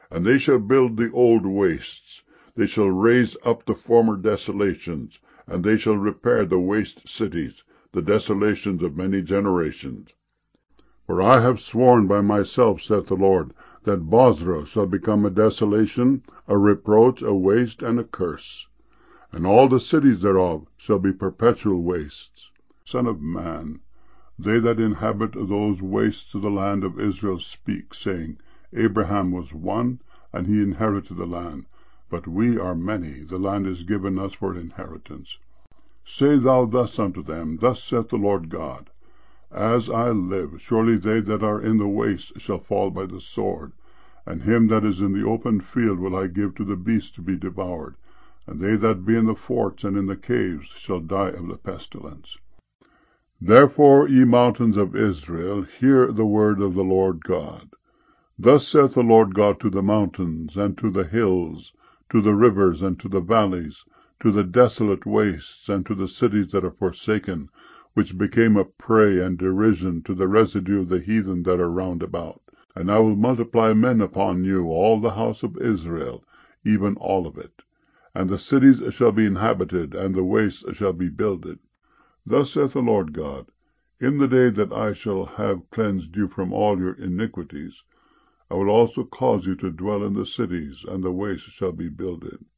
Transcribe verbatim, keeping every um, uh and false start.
And they shall build the old wastes, they shall raise up the former desolations, and they shall repair the waste cities, the desolations of many generations. For I have sworn by myself, saith the Lord, that Bozrah shall become a desolation, a reproach, a waste, and a curse. And all the cities thereof shall be perpetual wastes. Son of man, they that inhabit those wastes of the land of Israel speak, saying, Abraham was one, and he inherited the land, but we are many, the land is given us for an inheritance. Say thou thus unto them, Thus saith the Lord God, As I live, surely they that are in the waste shall fall by the sword, and him that is in the open field will I give to the beasts to be devoured, and they that be in the forts and in the caves shall die of the pestilence. Therefore, ye mountains of Israel, hear the word of the Lord God. Thus saith the Lord God to the mountains, and to the hills, to the rivers, and to the valleys, to the desolate wastes, and to the cities that are forsaken, which became a prey and derision to the residue of the heathen that are round about. And I will multiply men upon you, all the house of Israel, even all of it. And the cities shall be inhabited, and the wastes shall be builded. Thus saith the Lord God, In the day that I shall have cleansed you from all your iniquities, I will also cause you to dwell in the cities, and the wastes shall be builded.